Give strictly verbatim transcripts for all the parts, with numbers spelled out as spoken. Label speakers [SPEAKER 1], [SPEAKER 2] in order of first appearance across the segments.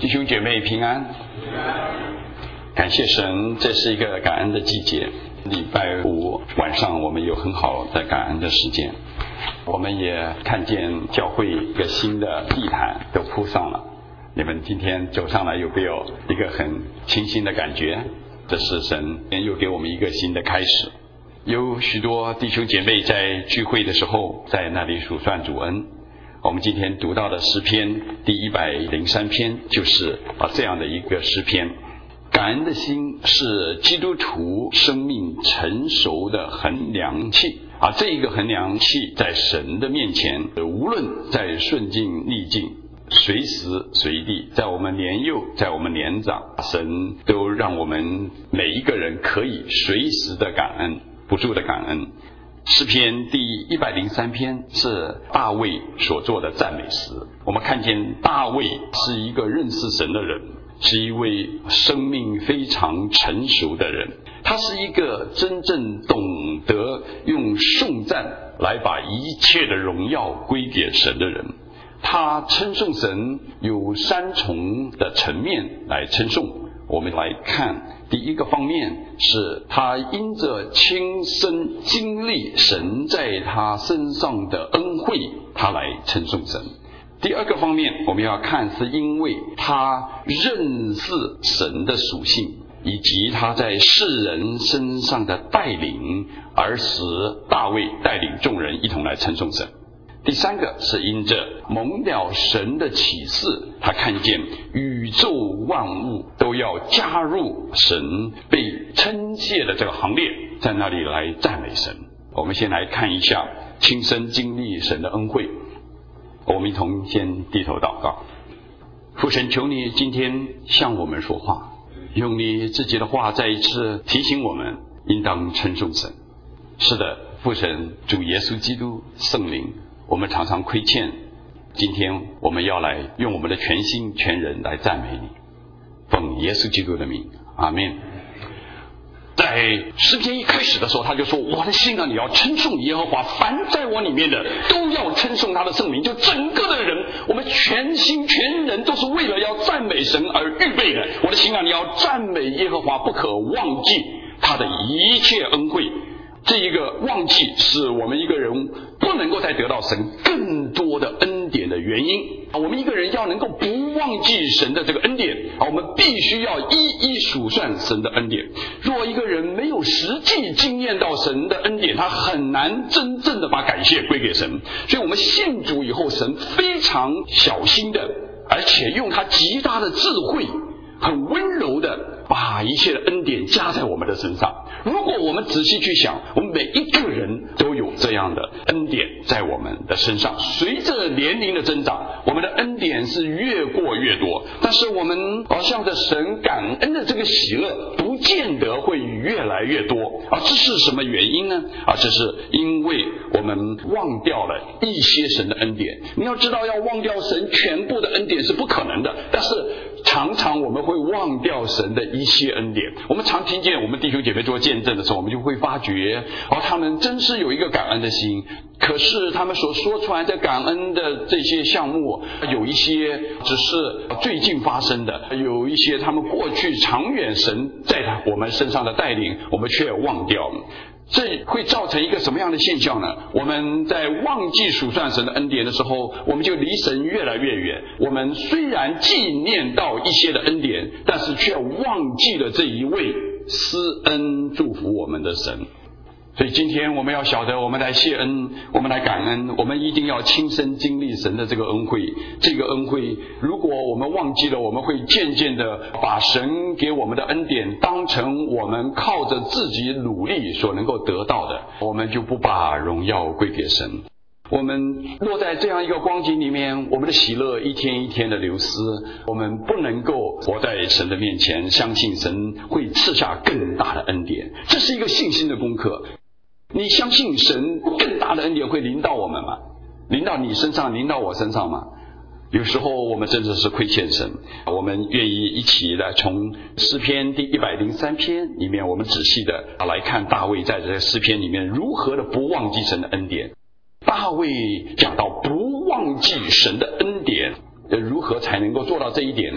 [SPEAKER 1] 弟兄姐妹平安，感谢神，这是一个感恩的季节。礼拜五晚上我们有很好的感恩的时间，我们也看见教会一个新的地毯都铺上了。你们今天走上来有没有一个很清新的感觉？这是神又给我们一个新的开始。有许多弟兄姐妹在聚会的时候在那里数算主恩。我们今天读到的诗篇第一百零三篇就是啊这样的一个诗篇。感恩的心是基督徒生命成熟的衡量器啊，这一个衡量器在神的面前，无论在顺境逆境，随时随地，在我们年幼，在我们年长，神都让我们每一个人可以随时的感恩，不住的感恩。诗篇第一百零三篇是大卫所做的赞美诗。我们看见大卫是一个认识神的人，是一位生命非常成熟的人，他是一个真正懂得用颂赞来把一切的荣耀归给神的人。他称颂神有三重的层面来称颂。我们来看第一个方面，是他因着亲身经历神在他身上的恩惠，他来称颂神。第二个方面我们要看，是因为他认识神的属性以及他在世人身上的带领，而使大卫带领众人一同来称颂神。第三个是因着蒙了神的启示，他看见宇宙万物都要加入神被称谢的这个行列，在那里来赞美神。我们先来看一下亲身经历神的恩惠。我们一同先低头祷告。父神，求你今天向我们说话，用你自己的话再一次提醒我们应当称颂神。是的，父神，主耶稣基督，圣灵，我们常常亏欠，今天我们要来用我们的全心全人来赞美你，奉耶稣基督的名，阿们。在诗篇一开始的时候，他就说，我的心啊，你要称颂耶和华，凡在我里面的都要称颂他的圣名。就整个的人，我们全心全人都是为了要赞美神而预备的。我的心啊，你要赞美耶和华，不可忘记他的一切恩惠。这一个忘记是我们一个人不能够再得到神更多的恩典的原因。我们一个人要能够不忘记神的这个恩典，我们必须要一一数算神的恩典。若一个人没有实际经验到神的恩典，他很难真正的把感谢归给神。所以我们信主以后，神非常小心的，而且用他极大的智慧，很温柔的把一切的恩典加在我们的身上。如果我们仔细去想，我们每一个人都有这样的恩典在我们的身上。随着年龄的增长，我们的恩典是越过越多，但是我们好像的神感恩的这个喜乐不见得会越来越多啊！这是什么原因呢？啊，这是因为我们忘掉了一些神的恩典。你要知道，要忘掉神全部的恩典是不可能的，但是常常我们会忘掉神的一些恩典。我们常听见我们弟兄姐妹做见证的时候，我们就会发觉，哦，他们真是有一个感恩的心，可是他们所说出来的感恩的这些项目，有一些只是最近发生的，有一些他们过去长远神在我们身上的带领，我们却忘掉了。这会造成一个什么样的现象呢？我们在忘记数算神的恩典的时候，我们就离神越来越远。我们虽然纪念到一些的恩典，但是却忘记了这一位施恩祝福我们的神。所以今天我们要晓得，我们来谢恩，我们来感恩，我们一定要亲身经历神的这个恩惠。这个恩惠如果我们忘记了，我们会渐渐的把神给我们的恩典当成我们靠着自己努力所能够得到的，我们就不把荣耀归给神。我们落在这样一个光景里面，我们的喜乐一天一天的流失，我们不能够活在神的面前，相信神会赐下更大的恩典。这是一个信心的功课。你相信神更大的恩典会临到我们吗？临到你身上，临到我身上吗？有时候我们真的是亏欠神。我们愿意一起来从诗篇第一百零三篇里面，我们仔细的来看大卫在这个诗篇里面如何的不忘记神的恩典。大卫讲到不忘记神的恩典，如何才能够做到这一点呢？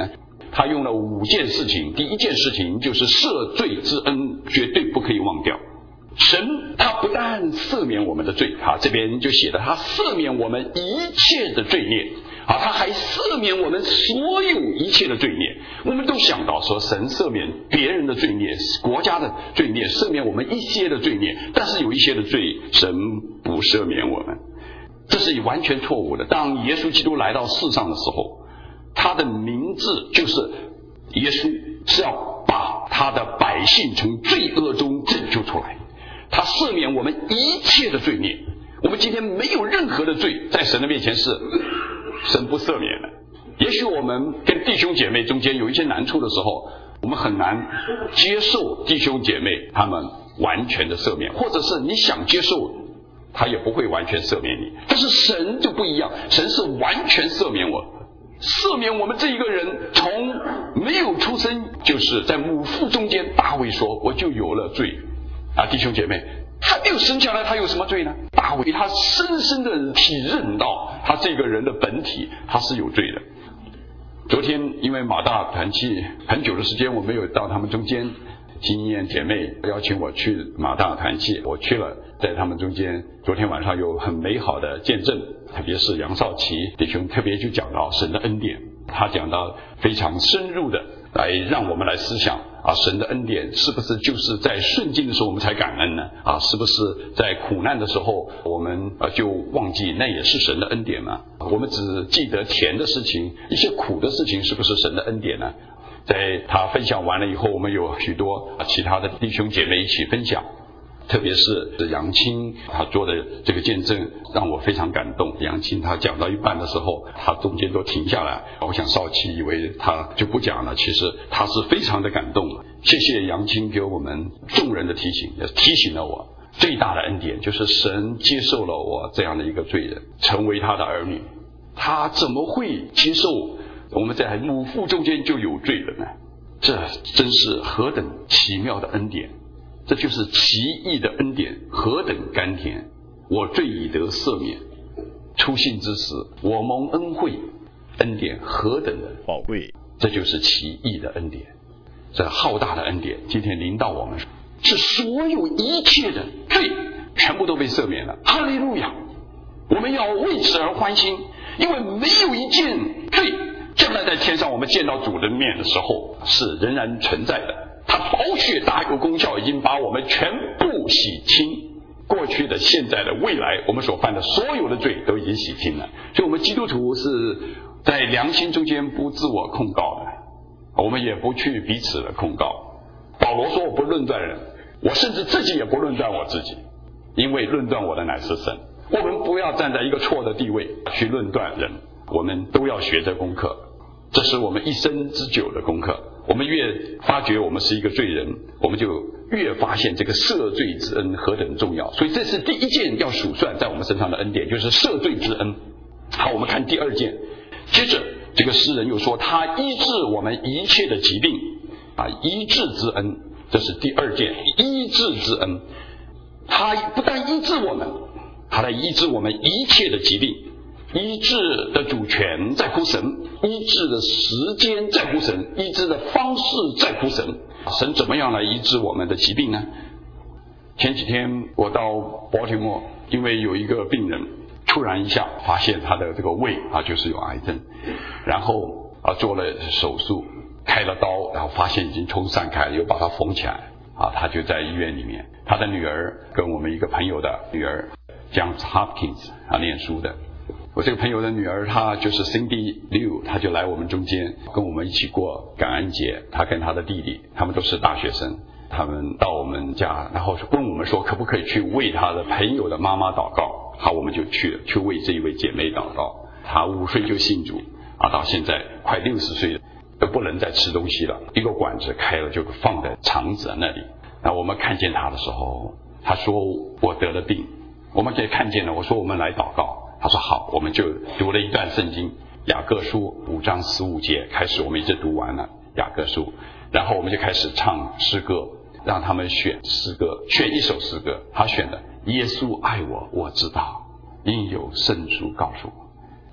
[SPEAKER 1] 他用了五件事情。第一件事情就是赦罪之恩，绝对不可以忘掉。神他不但赦免我们的罪，啊，这边就写的他赦免我们一切的罪孽，啊，他还赦免我们所有一切的罪孽。我们都想到说神赦免别人的罪孽，国家的罪孽，赦免我们一些的罪孽，但是有一些的罪神不赦免我们，这是完全错误的。当耶稣基督来到世上的时候，他的名字就是耶稣，是要把他的百姓从罪恶中拯救出来。他赦免我们一切的罪孽，我们今天没有任何的罪在神的面前是神不赦免的。也许我们跟弟兄姐妹中间有一些难处的时候，我们很难接受弟兄姐妹他们完全的赦免，或者是你想接受他也不会完全赦免你。但是神就不一样，神是完全赦免我，赦免我们这一个人从没有出生，就是在母腹中间，大卫说我就有了罪啊，弟兄姐妹，他没有生下来，他有什么罪呢？大卫他深深的体认到他这个人的本体，他是有罪的。昨天因为马大团契很久的时间我没有到他们中间，经验姐妹邀请我去马大团契，我去了，在他们中间昨天晚上有很美好的见证，特别是杨少奇弟兄特别就讲到神的恩典，他讲到非常深入的来让我们来思想啊，神的恩典是不是就是在顺境的时候我们才感恩呢？啊，是不是在苦难的时候我们啊就忘记那也是神的恩典呢？我们只记得甜的事情，一些苦的事情是不是神的恩典呢？在他分享完了以后，我们有许多其他的弟兄姐妹一起分享，特别是杨青他做的这个见证让我非常感动。杨青他讲到一半的时候，他中间都停下来，我想少奇以为他就不讲了，其实他是非常的感动。谢谢杨青给我们众人的提醒，也提醒了我最大的恩典就是神接受了我这样的一个罪人，成为他的儿女。他怎么会接受我们在母腹中间就有罪了呢？这真是何等奇妙的恩典，这就是奇异的恩典，何等甘甜！我罪已得赦免，初信之时我蒙恩惠，恩典何等的宝贵！这就是奇异的恩典，这浩大的恩典今天临到我们，是所有一切的罪全部都被赦免了。哈利路亚！我们要为此而欢欣，因为没有一件罪将来在天上我们见到主的面的时候是仍然存在的。他宝血大有功效，已经把我们全部洗清，过去的现在的未来我们所犯的所有的罪都已经洗清了。所以我们基督徒是在良心中间不自我控告的，我们也不去彼此的控告。保罗说我不论断人，我甚至自己也不论断我自己，因为论断我的乃是神。我们不要站在一个错的地位去论断人，我们都要学这功课，这是我们一生之久的功课。我们越发觉我们是一个罪人，我们就越发现这个赦罪之恩何等重要。所以这是第一件要数算在我们身上的恩典，就是赦罪之恩。好，我们看第二件。接着这个诗人又说他医治我们一切的疾病啊，医治之恩，这是第二件，医治之恩。他不但医治我们，他来医治我们一切的疾病。医治的主权在乎神，医治的时间在乎神，医治的方式在乎神。神怎么样来医治我们的疾病呢？前几天我到 Baltimore， 因为有一个病人突然一下发现他的这个胃啊就是有癌症，然后啊做了手术，开了刀，然后发现已经冲散开，又把它缝起来啊，他就在医院里面。他的女儿跟我们一个朋友的女儿 Johns Hopkins 啊念书的。我这个朋友的女儿她就是 Cindy Liu， 她就来我们中间跟我们一起过感恩节，她跟她的弟弟他们都是大学生，他们到我们家，然后问我们说可不可以去为她的朋友的妈妈祷告。好，我们就去了，去为这一位姐妹祷告。她五岁就信主啊，到现在快六十岁了都不能再吃东西了，一个管子开了就放在肠子那里。那我们看见她的时候，她说我得了病，我们可以看见了，我说我们来祷告。他说好，我们就读了一段圣经，雅各书五章十五节开始，我们一直读完了雅各书，然后我们就开始唱诗歌，让他们选诗歌，选一首诗歌。他选的耶稣爱我，我知道，因有圣书告诉我。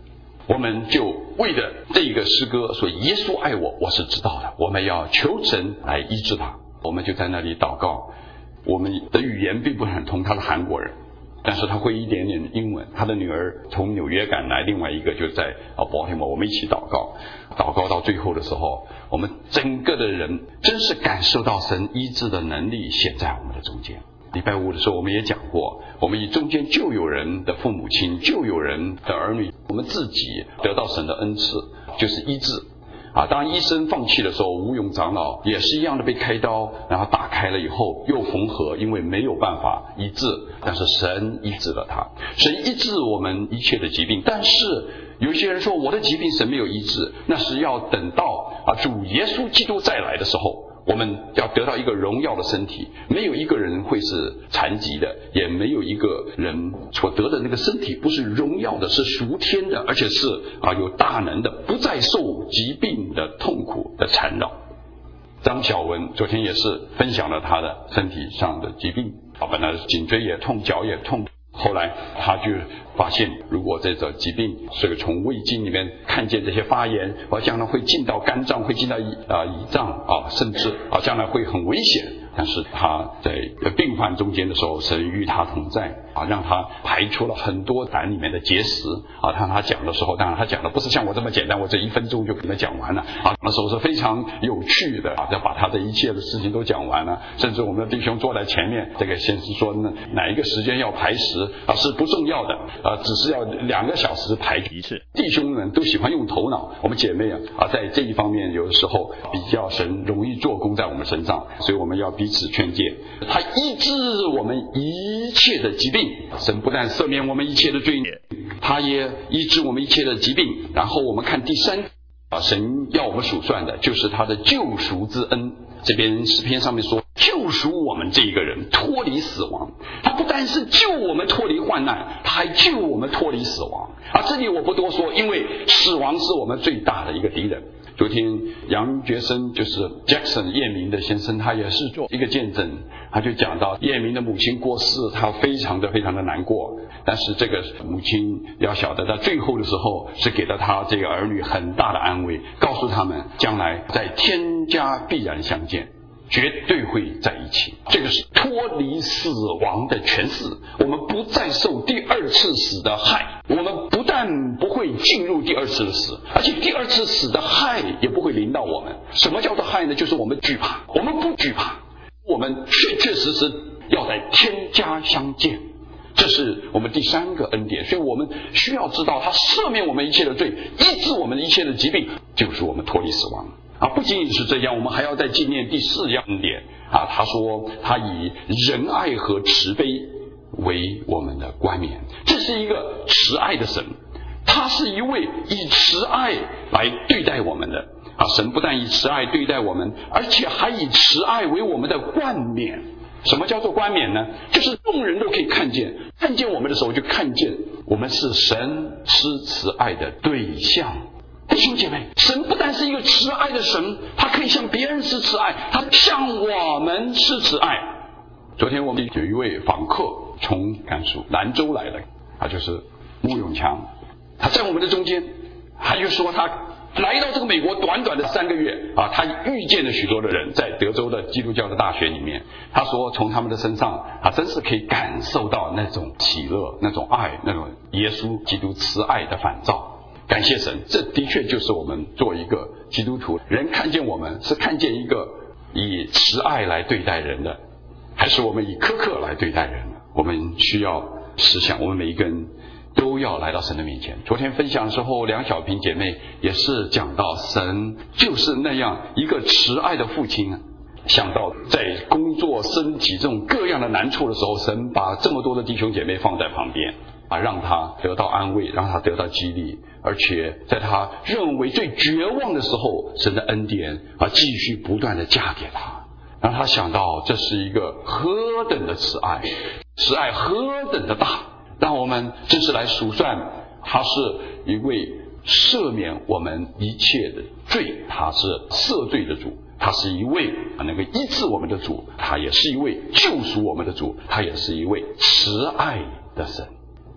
[SPEAKER 1] 我们就为了这个诗歌说耶稣爱我，我是知道的，我们要求神来医治他。我们就在那里祷告。我们的语言并不很通，他是韩国人，但是他会一点点英文。他的女儿从纽约赶来，另外一个就在啊 Baltimore， 我们一起祷告。祷告到最后的时候，我们整个的人真是感受到神医治的能力显在我们的中间。礼拜五的时候我们也讲过，我们以中间就有人的父母亲，就有人的儿女，我们自己得到神的恩赐，就是医治啊。当医生放弃的时候，吴勇长老也是一样的被开刀，然后打开了以后又缝合，因为没有办法医治，但是神医治了他。神医治我们一切的疾病，但是有一些人说我的疾病神没有医治，那是要等到啊主耶稣基督再来的时候，我们要得到一个荣耀的身体。没有一个人会是残疾的，也没有一个人所得的那个身体不是荣耀的，是属天的，而且是啊有大能的，不再受疾病的痛苦的缠绕。张小文昨天也是分享了他的身体上的疾病，啊，本来颈椎也痛，脚也痛，后来他就发现，如果这种疾病是从胃镜里面看见这些发炎，而将来会进到肝脏，会进到胰啊胰脏啊，甚至啊将来会很危险。但是他在病患中间的时候，神与他同在啊，让他排出了很多胆里面的结石啊。当他讲的时候，当然他讲的不是像我这么简单，我这一分钟就给他讲完了啊。那时候是非常有趣的啊，要把他的一切的事情都讲完了。甚至我们的弟兄坐在前面，这个先生说呢，哪一个时间要排石啊是不重要的啊，只是要两个小时排一次。弟兄们都喜欢用头脑，我们姐妹啊啊在这一方面有的时候比较神容易做工在我们身上，所以我们要彼此劝诫。他医治我们一切的疾病，神不但赦免我们一切的罪孽，他也医治我们一切的疾病。然后我们看第三啊，神要我们数算的就是他的救赎之恩。这边诗篇上面说，救赎我们这一个人脱离死亡，他不但是救我们脱离患难，他还救我们脱离死亡啊！这里我不多说，因为死亡是我们最大的一个敌人。昨天杨觉生就是 Jackson 叶明的先生，他也是做一个见证，他就讲到叶明的母亲过世，他非常的非常的难过，但是这个母亲要晓得，在最后的时候是给了他这个儿女很大的安慰，告诉他们将来在天家必然相见，绝对会在一起。这个是脱离死亡的权势，我们不再受第二次死的害，我们不但不会进入第二次的死，而且第二次死的害也不会临到我们。什么叫做害呢？就是我们惧怕，我们不惧怕，我们确确实实要在天家相见。这是我们第三个恩典，所以我们需要知道他赦免我们一切的罪，医治我们一切的疾病，就是我们脱离死亡啊！不仅仅是这样，我们还要再纪念第四样恩典啊。他说他以仁爱和慈悲为我们的冠冕，这是一个慈爱的神，他是一位以慈爱来对待我们的啊。神不但以慈爱对待我们，而且还以慈爱为我们的冠冕。什么叫做冠冕呢？就是众人都可以看见，看见我们的时候就看见我们是神施慈爱的对象。弟兄姐妹，神不但是一个慈爱的神，他可以向别人施慈爱，他向我们施慈爱。昨天我们有一位访客从甘肃兰州来的，他就是穆永强，他在我们的中间，他就说他来到这个美国短短的三个月啊，他遇见了许多的人，在德州的基督教的大学里面，他说从他们的身上，他真是可以感受到那种喜乐、那种爱、那种耶稣基督慈爱的反照。感谢神，这的确就是我们做一个基督徒，人看见我们是看见一个以慈爱来对待人的，还是我们以苛刻来对待人的？我们需要思想，我们每一个人都要来到神的面前。昨天分享的时候，梁小平姐妹也是讲到神就是那样一个慈爱的父亲啊。想到在工作身体这种各样的难处的时候，神把这么多的弟兄姐妹放在旁边啊，让他得到安慰，让他得到激励，而且在他认为最绝望的时候，神的恩典啊继续不断的加给他，让他想到这是一个何等的慈爱，慈爱何等的大。让我们真是来数算，他是一位赦免我们一切的罪，他是赦罪的主，他是一位能够医治我们的主，他也是一位救赎我们的主，他也是一位慈爱的神。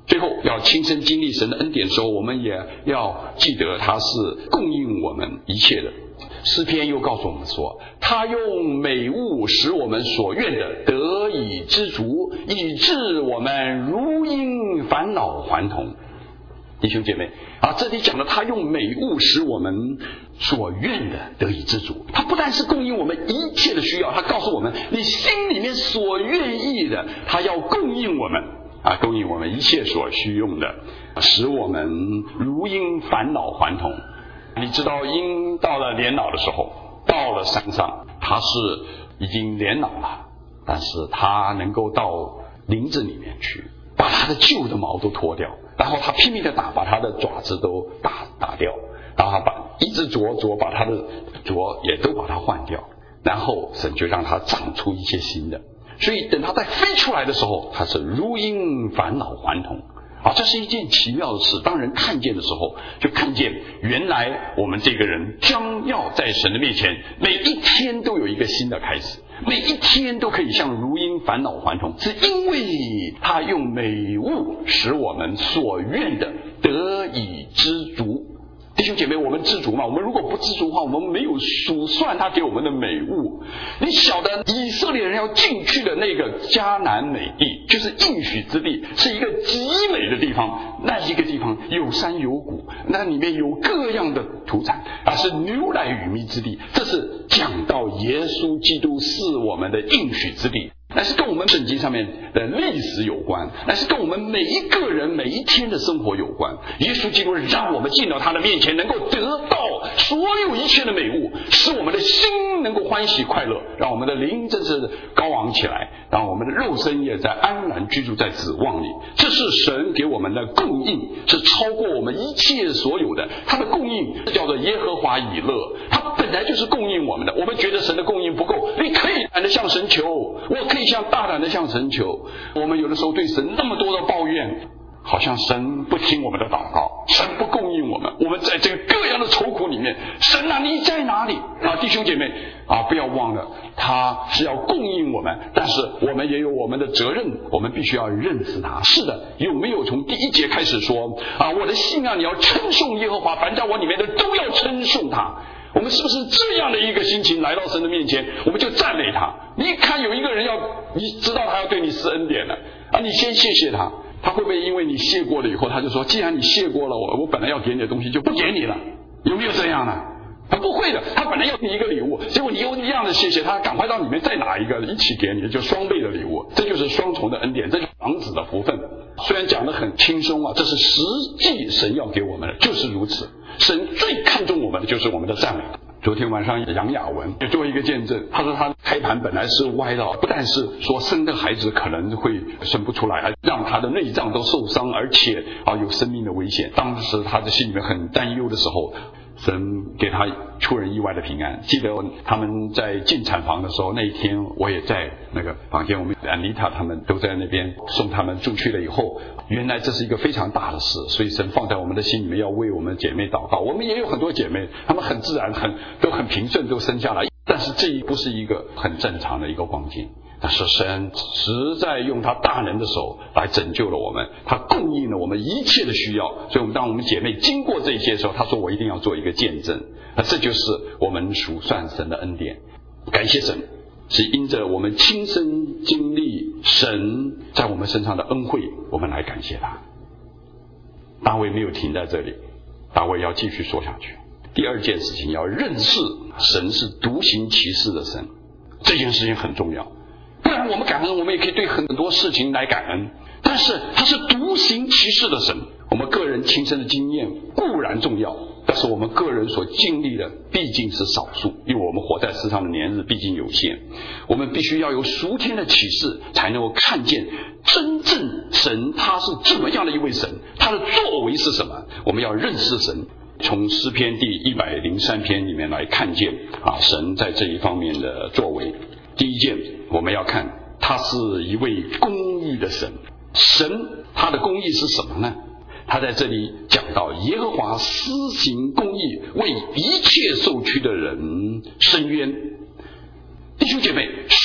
[SPEAKER 1] 最后要亲身经历神的恩典的时候，我们也要记得他是供应我们一切的。诗篇又告诉我们说，他用美物使我们所愿的得以知足，以致我们如因返老还童。弟兄姐妹啊，这里讲的他用美物使我们所愿的得以知足，他不但是供应我们一切的需要，他告诉我们你心里面所愿意的，他要供应我们啊，供应我们一切所需用的，使我们如因返老还童。你知道鹰到了年老的时候，到了山上，它是已经年老了，但是它能够到林子里面去，把它的旧的毛都脱掉，然后它拼命的打，把它的爪子都打打掉，然后它把一只啄啄把它的啄也都把它换掉，然后神就让它长出一些新的。所以等它再飞出来的时候，它是如鹰返老还童。啊，这是一件奇妙的事。当人看见的时候，就看见原来我们这个人将要在神的面前，每一天都有一个新的开始，每一天都可以像如鹰返老还童，是因为他用美物使我们所愿的得以知足。弟兄姐妹，我们知足吗？我们如果不知足的话，我们没有数算他给我们的美物。你晓得以色列人要进去的那个迦南美地，就是应许之地，是一个极美的地方。那一个地方有山有谷，那里面有各样的土产，啊，是牛奶与蜜之地。这是讲到耶稣基督是我们的应许之地，那是跟我们圣经上面的历史有关，那是跟我们每一个人每一天的生活有关。耶稣基督让我们进到他的面前，能够得到所有一切的美物，使我们的心能够欢喜快乐，让我们的灵真是高昂起来，让我们的肉身也在安然居住在指望里。这是神给我们的供应，是超过我们一切所有的。他的供应是叫做耶和华以勒，他本来就是供应我们的。我们觉得神的供应不够，你可以胆的向神求，我可以向大胆的向神求。我们有的时候对神那么多的抱怨，好像神不听我们的祷告，神不供应我们，我们在这个各样的愁苦里面，神啊你在哪里啊？弟兄姐妹啊，不要忘了他是要供应我们，但是我们也有我们的责任，我们必须要认识他。是的，有没有从第一节开始说啊，我的心啊，你要称颂耶和华，凡在我里面的都要称颂他。我们是不是这样的一个心情来到神的面前，我们就赞美他？你看有一个人要，你知道他要对你施恩典了啊，你先谢谢他。他会不会因为你谢过了以后，他就说既然你谢过了我，我本来要给你的东西就不给你了？有没有这样呢？他不会的，他本来要给你一个礼物，结果你又一样的谢谢他，赶快到里面再拿一个一起给你，就双倍的礼物。这就是双重的恩典，这就是长子的福分。虽然讲得很轻松啊，这是实际神要给我们的，就是如此。神最看重我们的就是我们的赞美。昨天晚上杨雅文也做一个见证，他说他胎盘本来是歪的，不但是说生的孩子可能会生不出来，还让他的内脏都受伤，而且啊有生命的危险。当时他的心里面很担忧的时候，神给他出人意外的平安。记得他们在进产房的时候，那一天我也在那个房间，我们安妮塔他们都在那边送他们出去了以后，原来这是一个非常大的事，所以神放在我们的心里面要为我们姐妹祷告。我们也有很多姐妹，她们很自然很都很平顺都生下来，但是这一不是一个很正常的一个光景。但是神实在用他大能的手来拯救了我们，他供应了我们一切的需要。所以我们当我们姐妹经过这些的时候，他说我一定要做一个见证，那这就是我们数算神的恩典。感谢神，是因着我们亲身经历神在我们身上的恩惠，我们来感谢他。大卫没有停在这里，大卫要继续说下去。第二件事情，要认识神是独行其事的神，这件事情很重要。不然我们感恩，我们也可以对很多事情来感恩，但是他是独行其事的神。我们个人亲身的经验固然重要，但是我们个人所经历的毕竟是少数，因为我们活在世上的年日毕竟有限。我们必须要有属天的启示，才能够看见真正神他是怎么样的一位神，他的作为是什么。我们要认识神，从诗篇第一百零三篇里面来看见啊，神在这一方面的作为。第一件，我们要看他是一位公义的神。神他的公义是什么呢？他在这里讲到耶和华施行公义，为一切受屈的人伸冤。弟兄姐妹，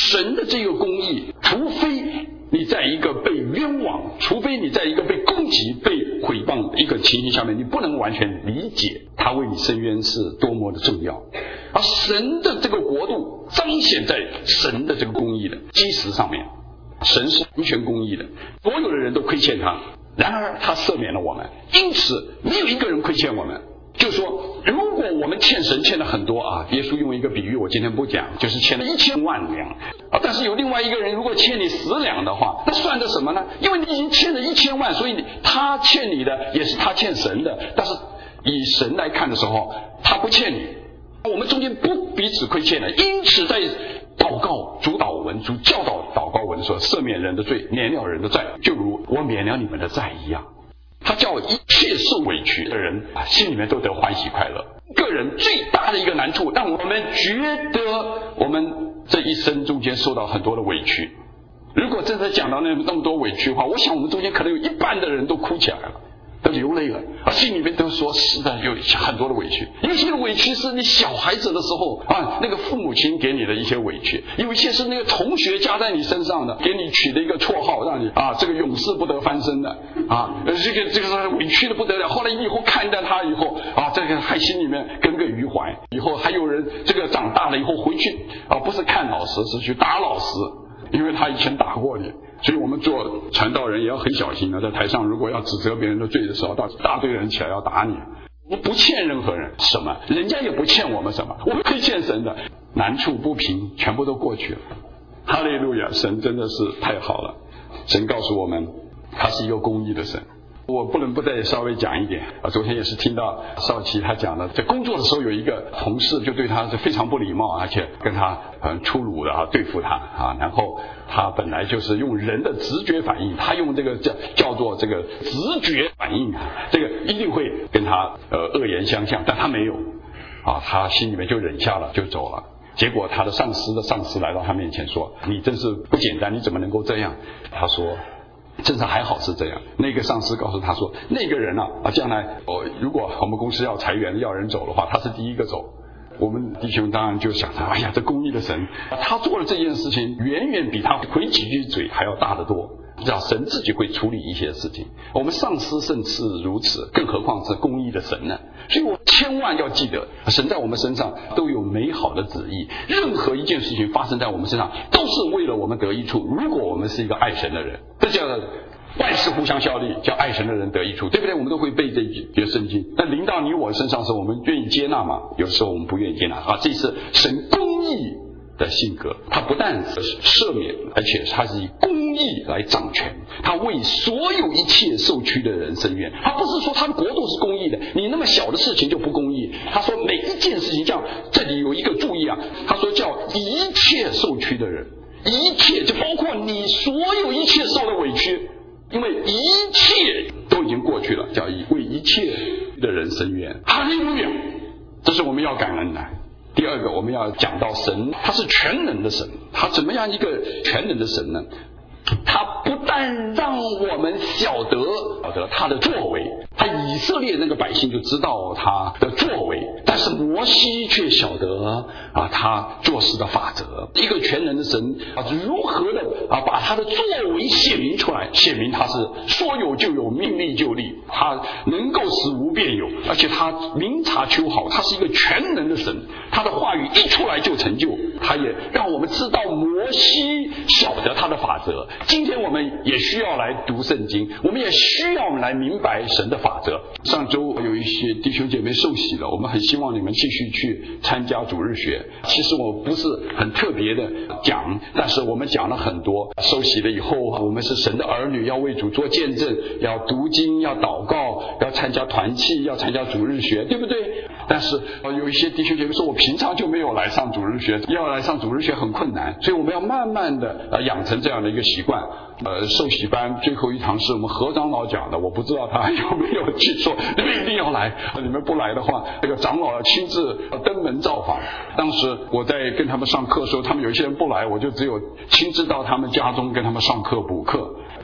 [SPEAKER 1] 神的这个公义，除非你在一个被冤枉，除非你在一个被攻击、被毁谤的一个情形下面，你不能完全理解他为你伸冤是多么的重要。而神的这个国度彰显在神的这个公义的基石上面，神是完全公义的，所有的人都亏欠他，然而他赦免了我们，因此没有一个人亏欠我们。就是说，如果我们欠神欠了很多啊，耶稣用一个比喻，我今天不讲，就是欠了一千万两啊。但是有另外一个人如果欠你十两的话，那算的什么呢？因为你已经欠了一千万，所以他欠你的也是他欠神的。但是以神来看的时候，他不欠你，我们中间不彼此亏欠的。因此在祷告主导文、主教导祷告文说，赦免人的罪，免了人的债，就如我免了你们的债一样。他叫一切受委屈的人心里面都得欢喜快乐。个人最大的一个难处，让我们觉得我们这一生中间受到很多的委屈。如果真的讲到那那么多委屈的话，我想我们中间可能有一半的人都哭起来了，都流泪了，啊，心里面都说是的，有很多的委屈。有一些委屈是你小孩子的时候啊，那个父母亲给你的一些委屈；有一些是那个同学加在你身上的，给你取的一个绰号，让你啊这个永世不得翻身的啊，这个这个是委屈的不得了。后来以后看到他以后啊，这个还心里面耿耿于怀。以后还有人这个长大了以后回去啊，不是看老师，是去打老师，因为他以前打过你。所以我们做传道人也要很小心的，在台上如果要指责别人的罪的时候，到一大堆人起来要打你。我不欠任何人什么，人家也不欠我们什么，我们可以欠神的。难处不平全部都过去了，哈利路亚！神真的是太好了。神告诉我们他是一个公义的神。我不能不再稍微讲一点啊！昨天也是听到少奇他讲的，在工作的时候有一个同事就对他是非常不礼貌，而且跟他很粗鲁的啊对付他啊，然后他本来就是用人的直觉反应，他用这个叫叫做这个直觉反应啊，这个一定会跟他呃恶言相向，但他没有啊，他心里面就忍下了就走了。结果他的上司的上司来到他面前说：“你真是不简单，你怎么能够这样？”他说。正常还好是这样。那个上司告诉他说，那个人啊，啊将来哦，如果我们公司要裁员要人走的话，他是第一个走。我们弟兄当然就想着，哎呀，这公义的神，他做了这件事情，远远比他回几句嘴还要大得多。知道神自己会处理一些事情，我们上司甚至如此，更何况是公义的神呢？所以我千万要记得，神在我们身上都有美好的旨意，任何一件事情发生在我们身上，都是为了我们得益处。如果我们是一个爱神的人，这叫万事互相效力，叫爱神的人得益处，对不对？我们都会背这一节圣经。那临到你我身上的时候，我们愿意接纳吗？有时候我们不愿意接纳啊。这是神公义的性格，他不但赦免，而且他是以公义来掌权，他为所有一切受屈的人伸冤。他不是说他的国度是公义的，你那么小的事情就不公义。他说每一件事情，像这里有一个注意啊，他说叫一切受屈的人，一切就包括你所有一切受的委屈，因为一切都已经过去了，叫为一切的人伸冤。哈利路亚！这是我们要感恩的。第二个，我们要讲到神，他是全能的神。他怎么样一个全能的神呢？他不但让我们晓得晓得他的作为，他以色列那个百姓就知道他的作为，但是摩西却晓得啊他做事的法则。一个全能的神啊，如何的啊把他的作为显明出来，显明他是说有就有，命立就立，他能够使无变有，而且他明察秋毫，他是一个全能的神，他的话语一出来就成就。他也让我们知道摩西晓得他的法则。今天我们也需要来读圣经，我们也需要来明白神的法则。上周有一些弟兄姐妹受洗了，我们很希望你们继续去参加主日学。其实我不是很特别的讲，但是我们讲了很多。受洗了以后，我们是神的儿女，要为主做见证，要读经，要祷告，要参加团契，要参加主日学，对不对？但是有一些弟兄姐妹说，我平常就没有来上主日学，要来上主日学很困难，所以我们要慢慢的呃养成这样的一个习惯。呃，受洗班最后一堂是我们何长老讲的，我不知道他有没有去说，你们一定要来，你们不来的话，这个长老要亲自登门造访。当时我在跟他们上课的时候，他们有一些人不来，我就只有亲自到他们家中跟他们上课补课。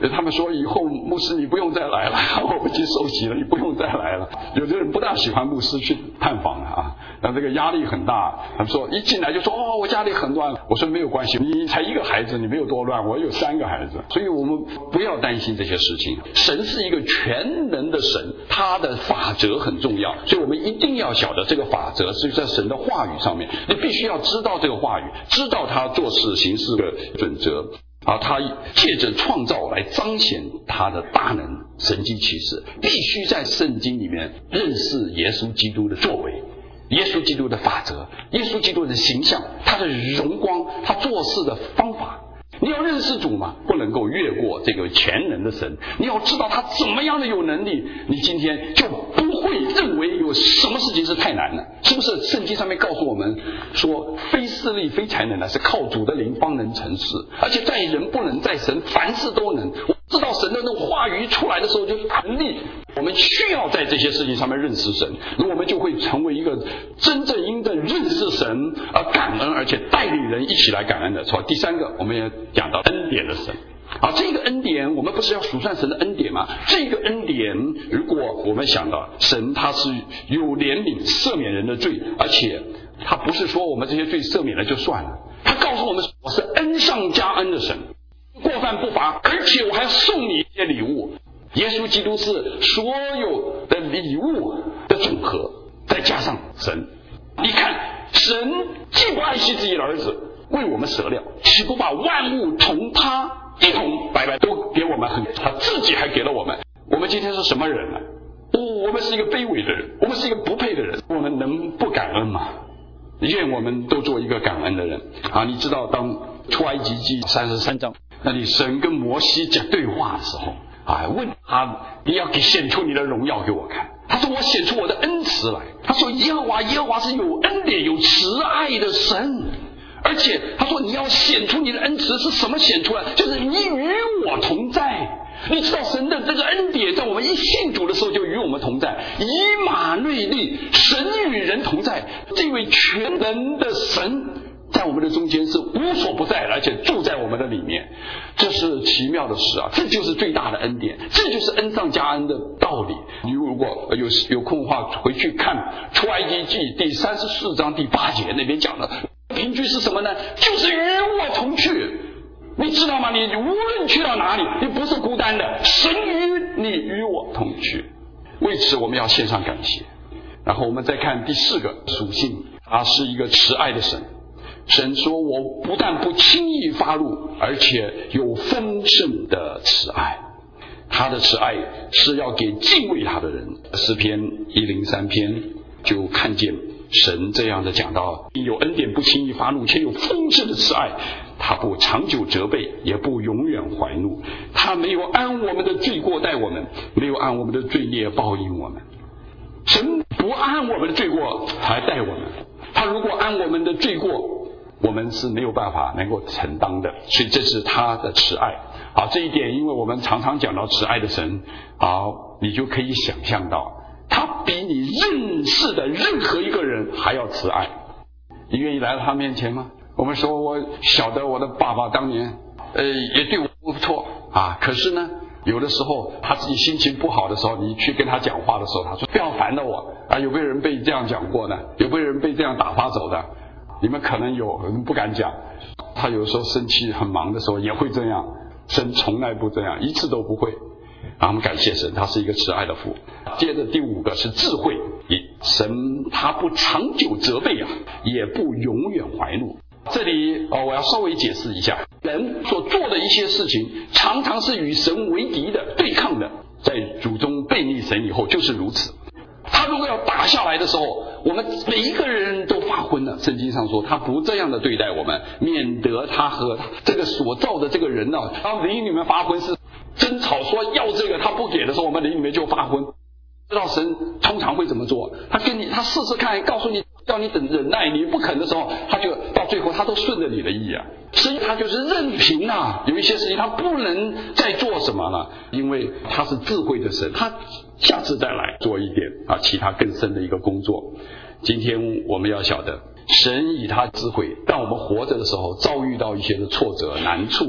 [SPEAKER 1] 他们说以后牧师你不用再来了，我们已经受洗了，你不用再来了。有的人不大喜欢牧师去探访啊，那这个压力很大。他们说一进来就说哦，我家里很乱。我说没有关系，你才一个孩子，你没有多乱，我有三个孩子，所以我们不要担心这些事情。神是一个全能的神，他的法则很重要，所以我们一定要晓得这个法则是在神的话语上面，你必须要知道这个话语，知道他做事行事的准则。啊，他借着创造来彰显他的大能，神迹奇事，必须在圣经里面认识耶稣基督的作为，耶稣基督的法则，耶稣基督的形象，他的荣光，他做事的方法。你要认识主嘛，不能够越过这个全能的神。你要知道他怎么样的有能力，你今天就不会认为有什么事情是太难了。是不是圣经上面告诉我们说，非势力非才能的，是靠主的灵方能成事，而且在人不能，在神凡事都能。我知道神的那种话语出来的时候就是能力，我们需要在这些事情上面认识神，我们就会成为一个真正因着认识神而感恩，而且带领人一起来感恩的。好，第三个我们也讲到恩典的神。啊，这个恩典我们不是要数算神的恩典吗？这个恩典如果我们想到神他是有怜悯赦免人的罪，而且他不是说我们这些罪赦免了就算了，他告诉我们我是恩上加恩的神，过犯不罚，而且我还送你一些礼物。耶稣基督是所有的礼物的总和，再加上神。你看神既不爱惜自己的儿子为我们舍了，岂不把万物同他一同白白都给我们，他自己还给了我们。我们今天是什么人呢？哦，我们是一个卑微的人，我们是一个不配的人，我们能不感恩吗？愿我们都做一个感恩的人啊！你知道当出埃及记三十三章那里神跟摩西讲对话的时候啊，问他你要给显出你的荣耀给我看。他说我显出我的恩慈来。他说耶和华耶和华是有恩典有慈爱的神，而且他说你要显出你的恩慈是什么显出来？就是你与我同在。你知道神的这个恩典在我们一信主的时候就与我们同在，以马内利，神与人同在。这位全能的神在我们的中间是无所不在，而且住在我们的里面，这是奇妙的事啊！这就是最大的恩典，这就是恩上加恩的道理。你如果有有空的话，回去看出埃及记第三十四章第八节，那边讲的凭据是什么呢？就是与我同去。你知道吗？你无论去到哪里，你不是孤单的，神与你与我同去。为此我们要献上感谢。然后我们再看第四个属性，他是一个慈爱的神。神说我不但不轻易发怒，而且有丰盛的慈爱。他的慈爱是要给敬畏他的人。诗篇一零三篇就看见神这样的讲到，有恩典不轻易发怒，且有丰盛的慈爱。他不长久责备，也不永远怀怒。他没有按我们的罪过待我们，没有按我们的罪孽报应我们。神不按我们的罪过还待我们，他如果按我们的罪过，我们是没有办法能够承担的。所以这是他的慈爱。好，这一点因为我们常常讲到慈爱的神，好，你就可以想象到他比你认识的任何一个人还要慈爱。你愿意来到他面前吗？我们说我晓得我的爸爸当年呃也对我不错啊，可是呢有的时候他自己心情不好的时候，你去跟他讲话的时候，他说不要烦到我啊。有没有人被这样讲过呢？有没有人被这样打发走的？你们可能有，人不敢讲。他有时候生气很忙的时候也会这样，神从来不这样，一次都不会啊。我们感谢神，他是一个慈爱的父。接着第五个是智慧，神他不长久责备啊，也不永远怀怒。这里哦，我要稍微解释一下，人所做的一些事情常常是与神为敌的，对抗的，在主中背逆神以后就是如此。他如果要打下来的时候，我们每一个人都发昏了。圣经上说他不这样的对待我们，免得他和这个所造的这个人呢、啊，当灵里面发昏是争吵说要这个他不给的时候，我们灵里面就发昏。知道神通常会怎么做？他跟你他试试看，告诉你叫你等忍耐，你不肯的时候，他就到最后他都顺着你的意啊。所以他就是任凭啊，有一些事情他不能再做什么了，因为他是智慧的神，他下次再来做一点啊，其他更深的一个工作。今天我们要晓得，神以他智慧，让我们活着的时候遭遇到一些的挫折难处，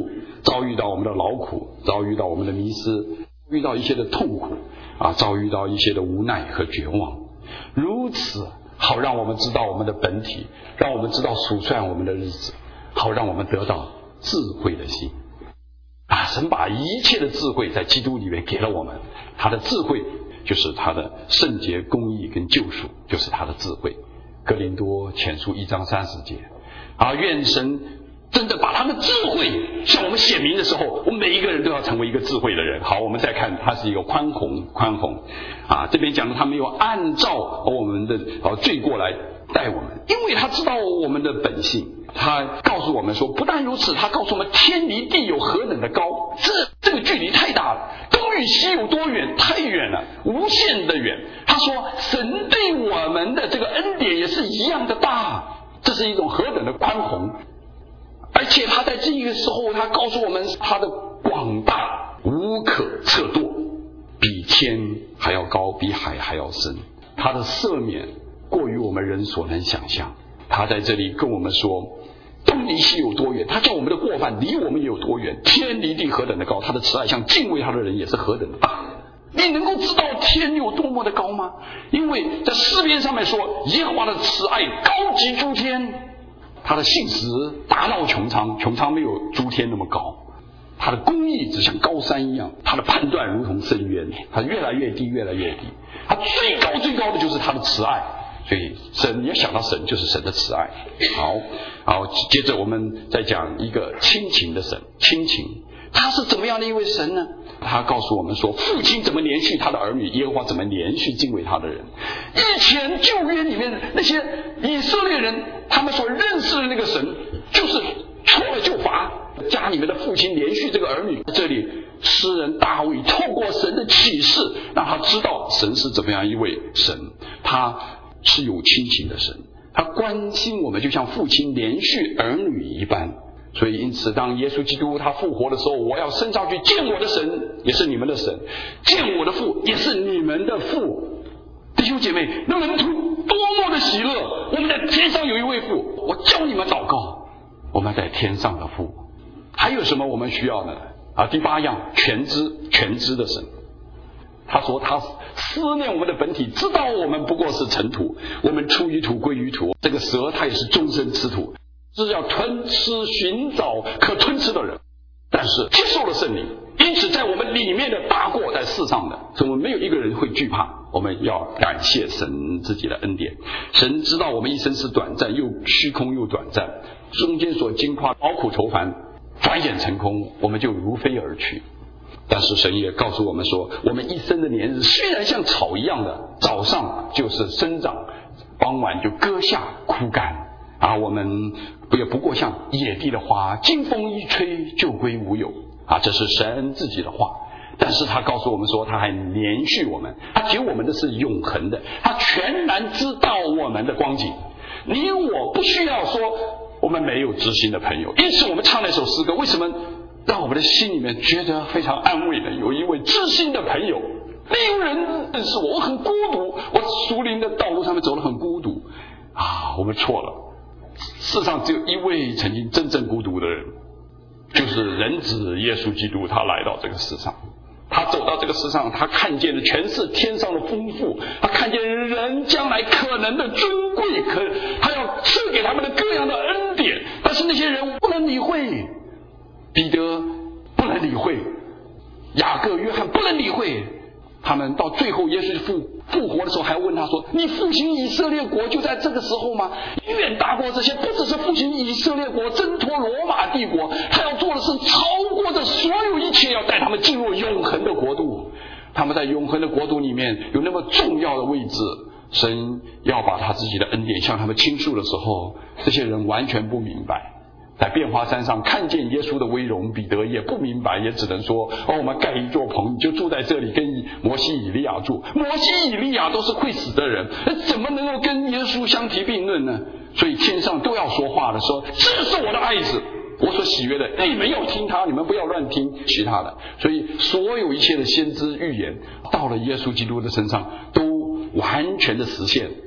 [SPEAKER 1] 遭遇到我们的劳苦，遭遇到我们的迷失，遇到一些的痛苦啊，遭遇到一些的无奈和绝望，如此好让我们知道我们的本体，让我们知道数算我们的日子，好让我们得到智慧的心啊！神把一切的智慧在基督里面给了我们，他的智慧就是他的圣洁、公义跟救赎，就是他的智慧。哥林多前书一章三十节啊，愿神真的把他的智慧向我们显明的时候，我们每一个人都要成为一个智慧的人。好，我们再看，他是一个宽宏宽宏啊，这边讲的他没有按照我们的啊罪过来待我们，因为他知道我们的本性。他告诉我们说，不但如此，他告诉我们天离地有何等的高，这这个距离太大了，东与西有多远，太远了，无限的远。他说神对我们的这个恩典也是一样的大，这是一种何等的宽宏。而且他在这个时候，他告诉我们他的广大无可测度，比天还要高，比海还要深，他的赦免过于我们人所能想象。他在这里跟我们说，东离西有多远，他叫我们的过犯离我们也有多远，天离地何等的高，他的慈爱向敬畏他的人也是何等的大。你能够知道天有多么的高吗？因为在诗篇上面说，耶和华的慈爱高及诸天，他的信实达到穹苍，穹苍没有诸天那么高，他的公义只像高山一样，他的判断如同深渊，他越来越低越来越低，他最高最高的就是他的慈爱。所以神，你要想到神就是神的慈爱。好，好，接着我们再讲一个亲情的神。亲情他是怎么样的一位神呢？他告诉我们说，父亲怎么连续他的儿女，耶和华怎么连续敬畏他的人。以前旧约里面那些以色列人，他们所认识的那个神就是错了就罚，家里面的父亲连续这个儿女。这里诗人大卫透过神的启示，让他知道神是怎么样一位神，他是有亲情的神，他关心我们就像父亲连续儿女一般。所以因此当耶稣基督他复活的时候，我要升上去见我的神，也是你们的神，见我的父，也是你们的父。弟兄姐妹，那门徒多么的喜乐，我们在天上有一位父，我教你们祷告，我们在天上的父。还有什么我们需要呢？啊，第八样，全知全知的神。他说他思念我们的本体，知道我们不过是尘土，我们出于土归于土。这个蛇它也是终身吃土，是要吞吃寻找可吞吃的人，但是接受了圣灵，因此在我们里面的大过在世上的，所以我们没有一个人会惧怕。我们要感谢神自己的恩典。神知道我们一生是短暂，又虚空又短暂，中间所经qua劳苦愁烦，转眼成空，我们就如飞而去。但是神也告诉我们说，我们一生的年日虽然像草一样的，早上就是生长，傍晚就割下枯干，啊，我们也不过像野地的花，经风一吹就归无有啊，这是神自己的话。但是他告诉我们说，他还连续我们，他给我们的是永恒的，他全然知道我们的光景。你我不需要说我们没有知心的朋友，因此我们唱那首诗歌，为什么让我们的心里面觉得非常安慰的？有一位知心的朋友，没有人认识我，我很孤独，我属灵的道路上面走得很孤独啊！我们错了，世上只有一位曾经真正孤独的人，就是人子耶稣基督。他来到这个世上，他走到这个世上，他看见的全是天上的丰富，他看见人将来可能的尊贵，可他要赐给他们的各样的恩典，但是那些人不能理会。彼得不能理会，雅各、约翰不能理会，他们到最后耶稣复复活的时候还问他说，你复兴以色列国就在这个时候吗？远大过这些，不只是复兴以色列国，挣脱罗马帝国，他要做的是超过这所有一切，要带他们进入永恒的国度。他们在永恒的国度里面有那么重要的位置，神要把他自己的恩典向他们倾诉的时候，这些人完全不明白。在变化山上看见耶稣的威荣，彼得也不明白，也只能说，哦，我们盖一座棚，你就住在这里，跟摩西以利亚住。摩西以利亚都是会死的人，怎么能够跟耶稣相提并论呢？所以天上都要说话的，说这是我的爱子，我所喜悦的，你们要听他，你们不要乱听其他的。所以所有一切的先知预言到了耶稣基督的身上都完全的实现。但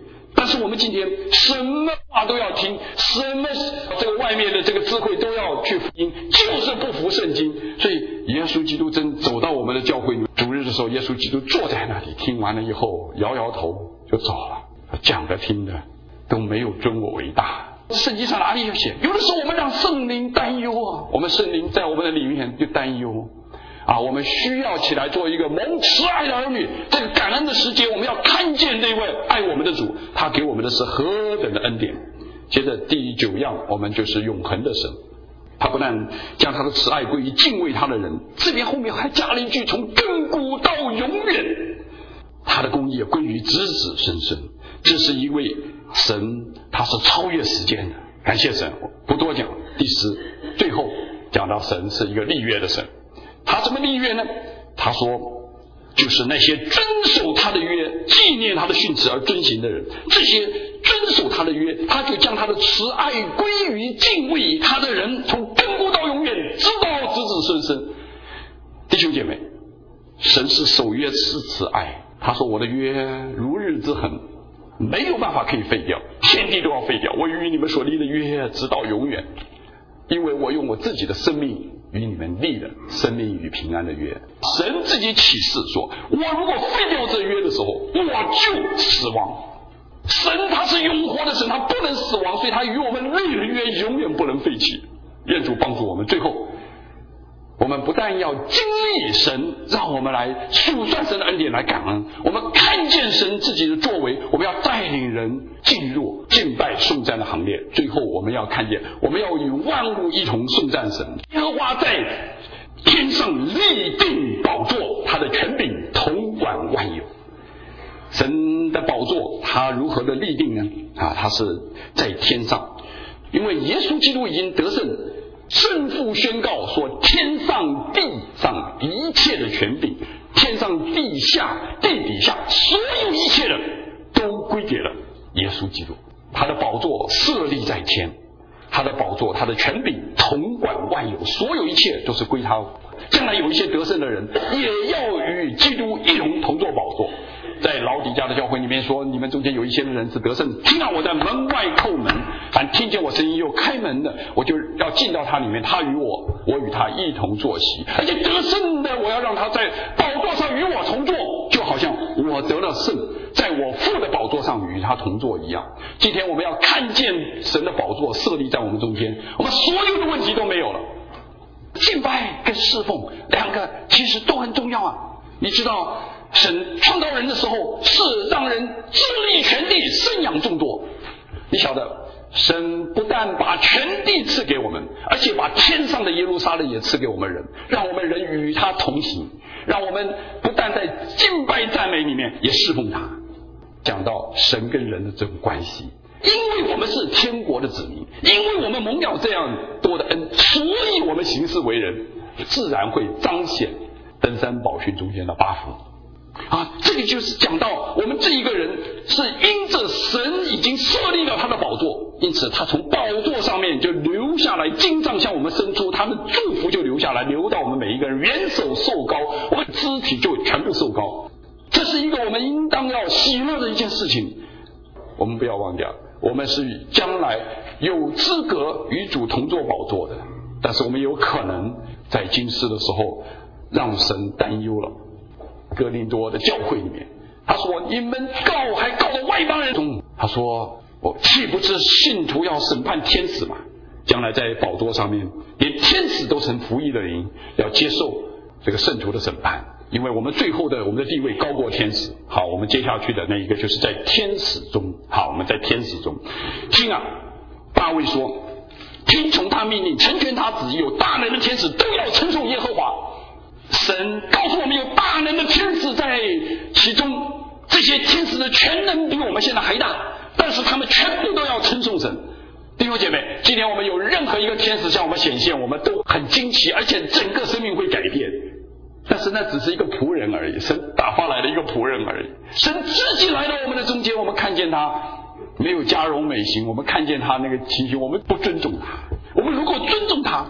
[SPEAKER 1] 但是我们今天什么话都要听，什么这个外面的这个智慧都要去福音，就是不服圣经。所以耶稣基督真走到我们的教会主日的时候，耶稣基督坐在那里，听完了以后摇摇头就走了。讲的听的都没有尊我为大。圣经上哪里有写？有的时候我们让圣灵担忧啊，我们圣灵在我们的里面就担忧啊，我们需要起来做一个蒙慈爱的儿女。这个感恩的时节，我们要看见这位爱我们的主，他给我们的是何等的恩典。接着第九样，我们就是永恒的神。他不但将他的慈爱归于敬畏他的人，这边后面还加了一句从亘古到永远，他的公义也归于子子孙孙。这是一位神，他是超越时间的。感谢神，不多讲。第十，最后讲到神是一个立约的神。他怎么立约呢？他说就是那些遵守他的约，纪念他的训词而遵行的人，这些遵守他的约，他就将他的慈爱归于敬畏他的人，从亘古到永远，直到子子孙孙。弟兄姐妹，神是守约是慈爱。他说我的约如日之恒，没有办法可以废掉，天地都要废掉，我与你们所立的约直到永远，因为我用我自己的生命与你们立了生命与平安的约。神自己启示说，我如果废掉这约的时候，我就死亡。神他是永活的神，他不能死亡，所以他与我们立了约，永远不能废弃。愿主帮助我们。最后我们不但要经历神，让我们来数算神的恩典来感恩，我们看见神自己的作为，我们要带领人进入敬拜颂赞的行列。最后我们要看见，我们要与万物一同颂赞神。耶和华在天上立定宝座，他的权柄统管万有。神的宝座他如何的立定呢？啊，他是在天上，因为耶稣基督已经得胜，圣父宣告说，天上地上一切的权柄，天上地下地底下所有一切的都归给了耶稣基督。他的宝座设立在天，他的宝座他的权柄统管万有，所有一切都是归他。将来有一些得胜的人也要与基督一同同坐宝座。在老底嘉的教会里面说，你们中间有一些人是得胜，听到我在门外叩门，凡听见我声音又开门的，我就要进到他里面，他与我，我与他一同坐席。而且得胜的，我要让他在宝座上与我同坐，就好像我得了胜，在我父的宝座上与他同坐一样。今天我们要看见神的宝座设立在我们中间，我们所有的问题都没有了。敬拜跟侍奉两个其实都很重要啊。你知道神创造人的时候是让人治理全地，生养众多。你晓得神不但把全地赐给我们，而且把天上的耶路撒冷也赐给我们人，让我们人与他同行，让我们不但在敬拜赞美里面也侍奉他。讲到神跟人的这种关系，因为我们是天国的子民，因为我们蒙了这样多的恩，所以我们行事为人自然会彰显登山宝训中间的八福啊。这个就是讲到我们这一个人是因着神已经设立了他的宝座，因此他从宝座上面就流下来，经上向我们伸出，他的祝福就流下来，流到我们每一个人，元首受膏，我们肢体就全部受膏。这是一个我们应当要喜乐的一件事情。我们不要忘掉，我们是将来有资格与主同坐宝座的，但是我们有可能在今世的时候让神担忧了。哥林多的教会里面，他说你们告还告到外邦人中，他说我岂不知信徒要审判天使吗？将来在宝座上面连天使都成服役的人，要接受这个圣徒的审判，因为我们最后的我们的地位高过天使。好，我们接下去的那一个就是在天使中。好，我们在天使中听啊，大卫说听从他命令，成全他旨意，有大能的天使都要称颂耶和华。神告诉我们有大能的天使在其中，这些天使的全能比我们现在还大，但是他们全部都要称颂神。弟兄姐妹，今天我们有任何一个天使向我们显现，我们都很惊奇，而且整个生命会改变。但是那只是一个仆人而已，神打发来的一个仆人而已。神自己来到我们的中间，我们看见他没有佳容美行，我们看见他那个情形，我们不尊重他。我们如果尊重他，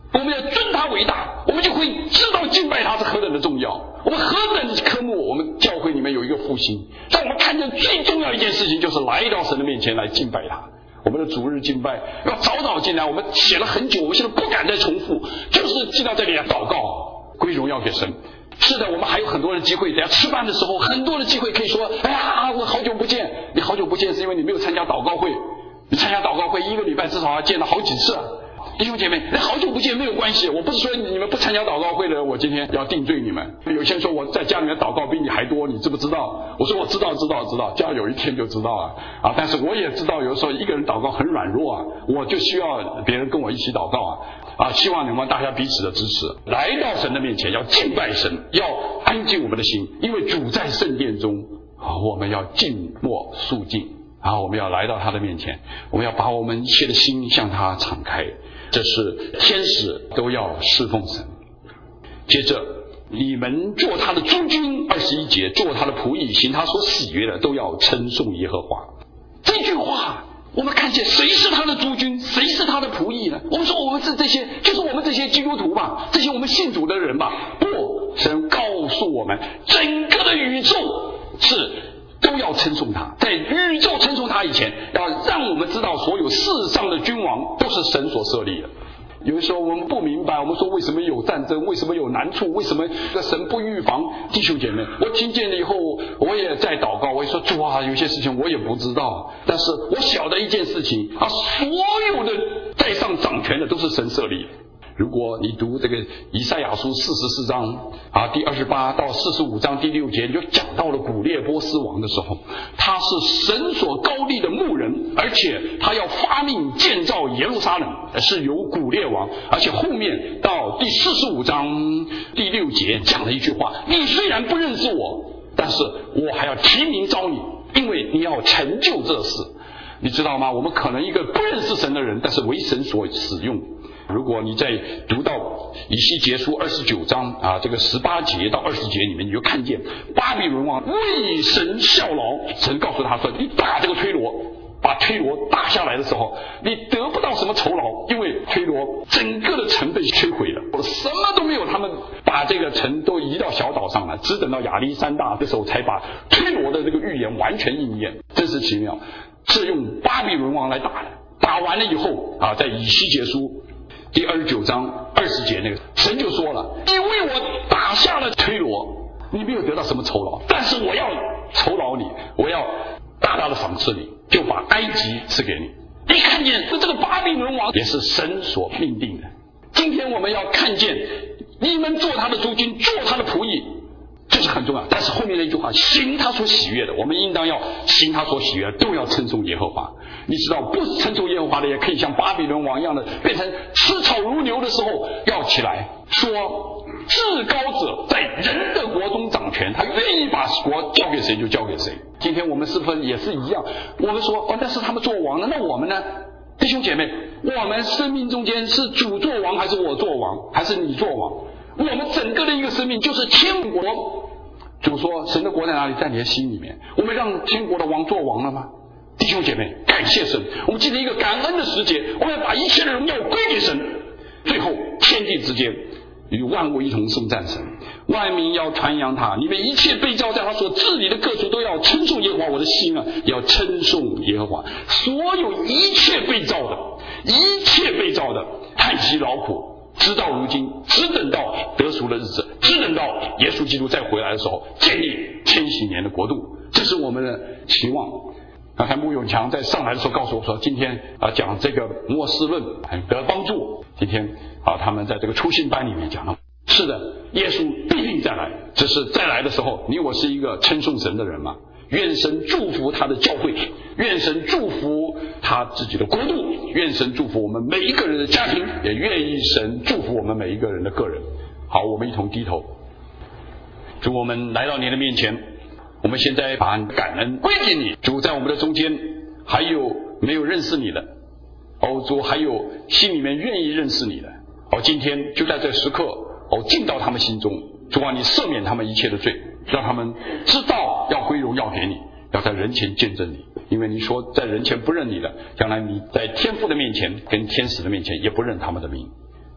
[SPEAKER 1] 我们要尊他为大，我们就会知道敬拜他是何等的重要。我们何等科目，我们教会里面有一个复兴，让我们看见最重要一件事情就是来到神的面前来敬拜他。我们的主日敬拜要早早进来，我们写了很久，我们现在不敢再重复，就是进到这里来祷告，归荣耀给神。是的，我们还有很多的机会，等下吃饭的时候很多的机会可以说，哎呀，我好久不见。你好久不见是因为你没有参加祷告会，你参加祷告会一个礼拜至少要见了好几次啊。弟兄姐妹，那好久不见没有关系，我不是说你们不参加祷告会的我今天要定罪你们。有些人说我在家里面祷告比你还多，你知不知道？我说我知道知道知道，将来有一天就知道了啊。但是我也知道有的时候一个人祷告很软弱啊，我就需要别人跟我一起祷告啊啊！希望你们大家彼此的支持，来到神的面前要敬拜神，要安静我们的心，因为主在圣殿中啊，我们要静默肃静啊，我们要来到他的面前，我们要把我们一切的心向他敞开。这是天使都要侍奉神。接着，你们做他的诸军，二十一节，做他的仆役，行他所喜悦的，都要称颂耶和华。这句话我们看见谁是他的诸军，谁是他的仆役呢？我们说我们是这些，就是我们这些基督徒吧，这些我们信主的人吧。不，神告诉我们，整个的宇宙是都要称颂他。在宇宙称颂他以前，要让我们知道所有世上的君王都是神所设立的。有的时候我们不明白，我们说为什么有战争，为什么有难处，为什么神不预防？弟兄姐妹，我听见了以后，我也在祷告，我也说主啊，有些事情我也不知道，但是我晓得一件事情啊，所有的在上掌权的都是神设立的。如果你读这个以赛亚书四十四章啊，第二十八到四十五章第六节，你就讲到了古列波斯王的时候，他是神所高立的牧人，而且他要发命建造耶路撒冷，是由古列王。而且后面到第四十五章第六节讲了一句话，你虽然不认识我，但是我还要提名召你，因为你要成就这事。你知道吗？我们可能一个不认识神的人，但是为神所使用。如果你在读到以西结书二十九章啊，这个十八节到二十节里面，你就看见巴比伦王为神效劳，神告诉他说，你打这个推罗，把推罗打下来的时候，你得不到什么酬劳，因为推罗整个的城被摧毁了，什么都没有，他们把这个城都移到小岛上了，只等到亚历山大的时候才把推罗的这个预言完全应验，真是奇妙，是用巴比伦王来打的。打完了以后啊，在以西结书第二十九章二十节那个神就说了，你为我打下了推罗，你没有得到什么酬劳，但是我要酬劳你，我要大大的赏赐你，就把埃及赐给你。你看见这个巴比伦王也是神所命定的。今天我们要看见你们做他的诸军，做他的仆役，这是很重要。但是后面那句话，行他所喜悦的，我们应当要行他所喜悦的，都要称颂耶和华。你知道，不称颂耶和华的也可以像巴比伦王一样的变成吃草如牛的时候，要起来说，至高者在人的国中掌权，他愿意把国交给谁就交给谁。今天我们是不是也是一样？我们说哦，但是他们做王了，那我们呢？弟兄姐妹，我们生命中间是主做王还是我做王，还是你做王？我们整个的一个生命就是天国。主说神的国在哪里？在你的心里面。我们让天国的王做王了吗？弟兄姐妹，感谢神，我们今天一个感恩的时节，我们要把一切的荣耀归给神。最后天地之间与万物一同颂赞神，万民要传扬他，你们一切被造在他所治理的各处都要称颂耶和华。我的心啊，也要称颂耶和华。所有一切被造的，一切被造的叹息劳苦，直到如今，只等到得赎的日子，只等到耶稣基督再回来的时候，建立千禧年的国度。这是我们的期望。刚才穆永强在上来的时候告诉我说，今天啊讲这个末世论很得帮助。今天啊他们在这个初信班里面讲了，是的，耶稣必定再来，只是再来的时候，你我是一个称颂神的人嘛。愿神祝福他的教会，愿神祝福他自己的国度，愿神祝福我们每一个人的家庭，也愿意神祝福我们每一个人的个人。好，我们一同低头。主，我们来到你的面前，我们现在把感恩归给你。主，在我们的中间还有没有认识你的，哦主，还有心里面愿意认识你的，哦今天就在这时刻，哦进到他们心中。主啊，你赦免他们一切的罪，让他们知道要归荣耀给你，要在人前见证你。因为你说在人前不认你的，将来你在天父的面前跟天使的面前也不认他们的名。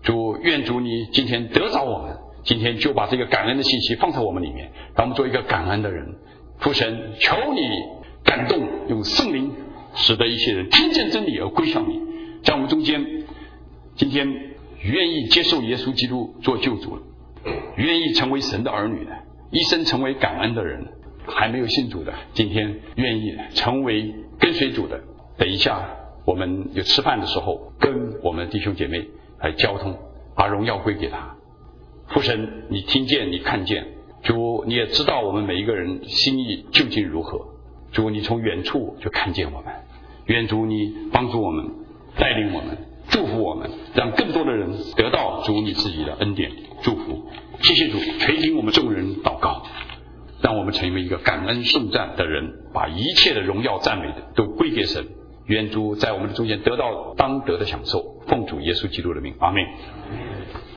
[SPEAKER 1] 主，愿主你今天得着我们，今天就把这个感恩的信息放在我们里面，让我们做一个感恩的人。父神，求你感动，用圣灵使得一些人听见真理而归向你。在我们中间，今天愿意接受耶稣基督做救主了，愿意成为神的儿女的，一生成为感恩的人，还没有信主的，今天愿意成为跟随主的。等一下我们有吃饭的时候，跟我们弟兄姐妹来交通，把荣耀归给他。父神，你听见，你看见，主，你也知道我们每一个人心意究竟如何。主，你从远处就看见我们，愿主你帮助我们，带领我们，祝福我们，让更多的人得到主你自己的恩典祝福。谢谢主垂听我们众人祷告，让我们成为一个感恩颂赞的人，把一切的荣耀赞美的都归给神。愿主在我们的中间得到当得的享受，奉主耶稣基督的名，阿们。